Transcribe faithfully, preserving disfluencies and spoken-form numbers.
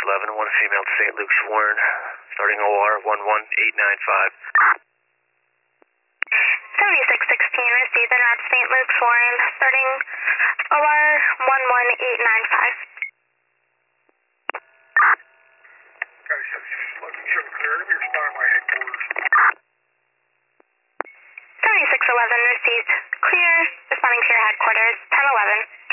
eleven, one female to Saint Luke's Warren, starting O R one one eight nine five. seventy-six sixteen, received en route to Saint Luke's Warren, starting O R one one eight nine five. Copy seventy-six eleven, show clear, enemy responding to my headquarters. seventy-six eleven, received clear, responding to your headquarters, ten eleven.